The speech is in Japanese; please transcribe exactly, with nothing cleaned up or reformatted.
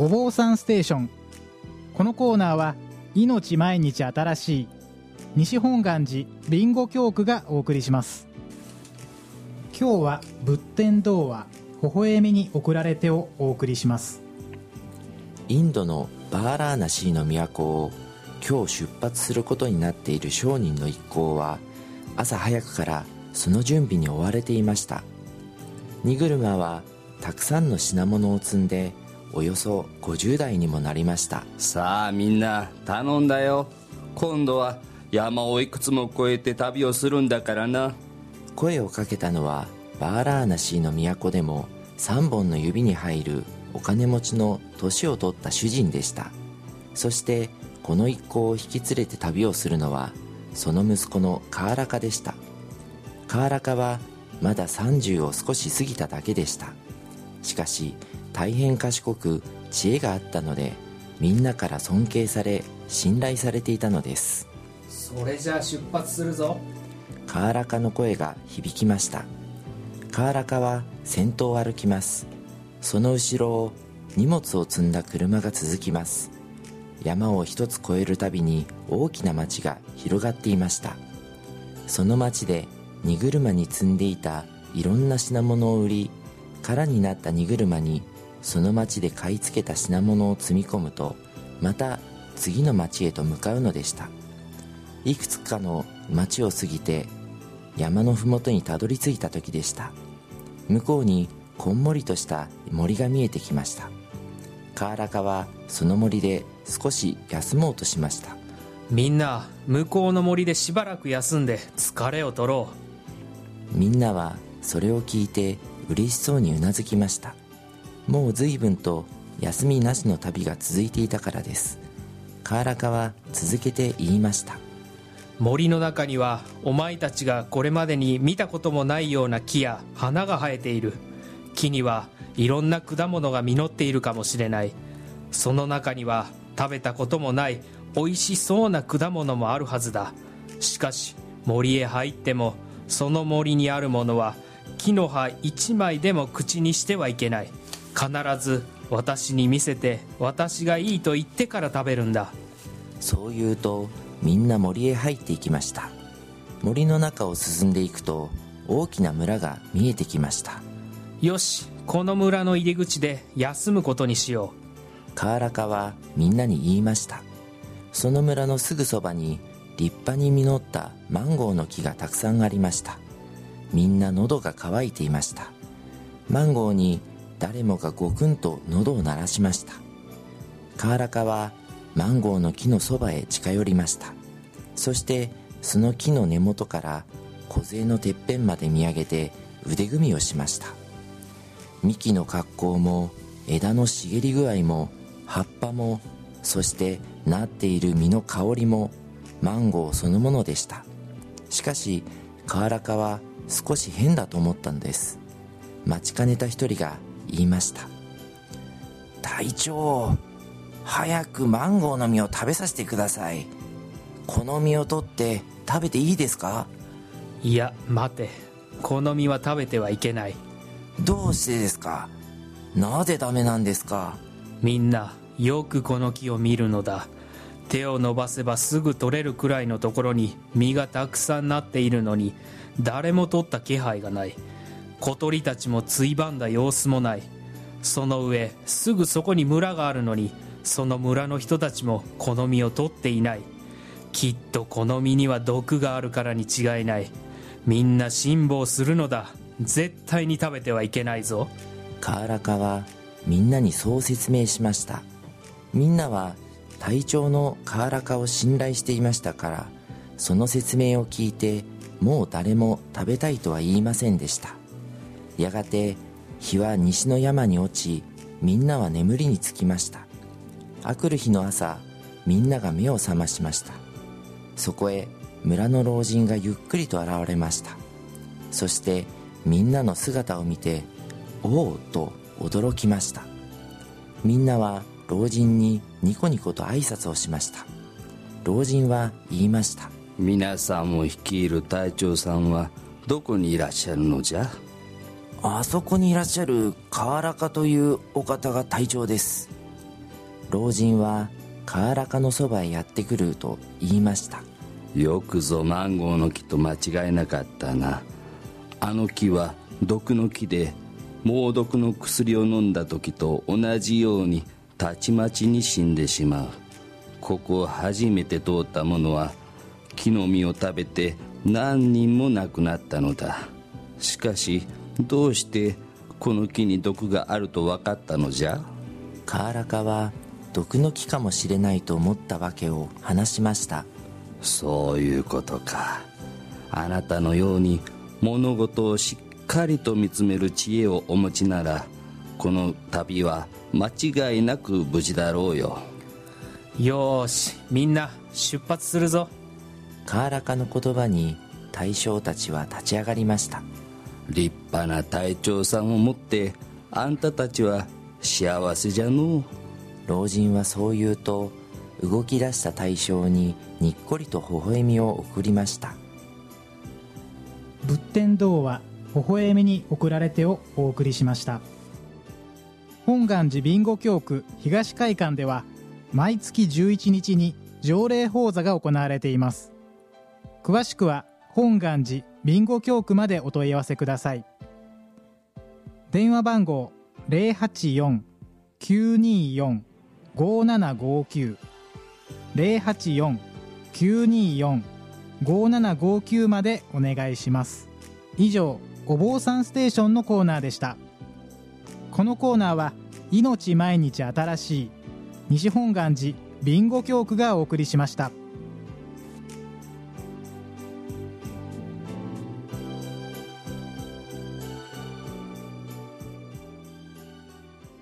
お坊さんステーション。このコーナーは命毎日新しい西本願寺ビンゴ教区がお送りします。今日は仏典童話微笑みに送られてをお送りします。 インドのバーラーナシーの都を今日出発することになっている商人の一行は朝早くからその準備に追われていました。荷車はたくさんの品物を積んでおよそごじゅうだいにもなりました。 さあみんな頼んだよ。今度は山をいくつも越えて旅をするんだからな。 声をかけたのはバーラーナシーの都でもさんぼんの指に入るお金持ちの年を取った主人でした。そしてこの一行を引き連れて旅をするのはその息子のカーラカでした。カーラカはまださんじゅうを少し過ぎただけでした。しかし大変賢く知恵があったのでみんなから尊敬され信頼されていたのです。 それじゃあ出発するぞ。 カーラカの声が響きました。カーラカは先頭を歩きます。その後ろを荷物を積んだ車が続きます。山を一つ越えるたびに大きな町が広がっていました。その町で荷車に積んでいたいろんな品物を売り、空になった荷車にその町で買い付けた品物を積み込むと、また次の町へと向かうのでした。いくつかの町を過ぎて山のふもとにたどり着いた時でした。向こうにこんもりとした森が見えてきました。カーラカはその森で少し休もうとしました。 みんな向こうの森でしばらく休んで疲れを取ろう。みんなはそれを聞いて嬉しそうにうなずきました。もう随分と休みなしの旅が続いていたからです。カーラカは続けて言いました。 森の中にはお前たちがこれまでに見たこともないような木や花が生えている。木にはいろんな果物が実っているかもしれない。その中には食べたこともないおいしそうな果物もあるはずだ。しかし森へ入ってもその森にあるものは木の葉一枚でも口にしてはいけない。必ず私に見せて私がいいと言ってから食べるんだ。 そう言うとみんな森へ入っていきました。森の中を進んでいくと大きな村が見えてきました。 よし、この村の入り口で休むことにしよう。カーラカはみんなに言いました。その村のすぐそばに立派に実ったマンゴーの木がたくさんありました。みんな喉が渇いていました。マンゴーに誰もがごくんと喉を鳴らしました。カーラカはマンゴーの木のそばへ近寄りました。そしてその木の根元から梢のてっぺんまで見上げて腕組みをしました。幹の格好も枝の茂り具合も葉っぱも、そしてなっている実の香りもマンゴーそのものでした。しかしカーラカは少し変だと思ったのです。待ちかねた一人が言いました。隊長、早くマンゴーの実を食べさせてください。この実を取って食べていいですか？ いや待て、この実は食べてはいけない。 どうしてですか？なぜダメなんですか？ みんなよくこの木を見るのだ。手を伸ばせばすぐ取れるくらいのところに実がたくさんなっているのに誰も取った気配がない。小鳥たちもついばんだ様子もない。その上すぐそこに村があるのにその村の人たちもこの実を取っていない。きっとこの実には毒があるからに違いない。みんな辛抱するのだ。絶対に食べてはいけないぞ。 カーラカはみんなにそう説明しました。みんなは隊長のカーラカを信頼していましたから、その説明を聞いてもう誰も食べたいとは言いませんでした。やがて日は西の山に落ち、みんなは眠りにつきました。あくる日の朝、みんなが目を覚ましました。そこへ村の老人がゆっくりと現れました。そしてみんなの姿を見て、おうと驚きました。みんなは老人にニコニコと挨拶をしました。老人は言いました。 皆さんを率いる隊長さんはどこにいらっしゃるのじゃ？ あそこにいらっしゃるカーラカというお方が隊長です。 老人はカーラカのそばへやってくると言いました。 よくぞマンゴーの木と間違えなかったな。あの木は毒の木で、猛毒の薬を飲んだ時と同じようにたちまちに死んでしまう。ここを初めて通った者は木の実を食べて何人も亡くなったのだ。しかしどうしてこの木に毒があると分かったのじゃ？ カーラカは毒の木かもしれないと思ったわけを話しました。 そういうことか。あなたのように物事をしっかりと見つめる知恵をお持ちなら、この旅は間違いなく無事だろうよ。 よーし、みんな出発するぞ。 カーラカの言葉に大将たちは立ち上がりました。 立派な隊長さんを持ってあんたたちは幸せじゃのう。 老人はそう言うと、動き出した大将ににっこりと微笑みを送りました。 仏天童話微笑みに送られてをお送りしました。本願寺備後教区東会館では毎月じゅういちにちに条例法座が行われています。詳しくは本願寺備後教区までお問い合わせください。電話番号 ゼロはちよん きゅうにーよん ごーななごーきゅう ゼロはちよん きゅうにーよん ごーななごーきゅう までお願いします。以上、お坊さんステーションのコーナーでした。このコーナーは命毎日新しい西本願寺備後教区がお送りしました。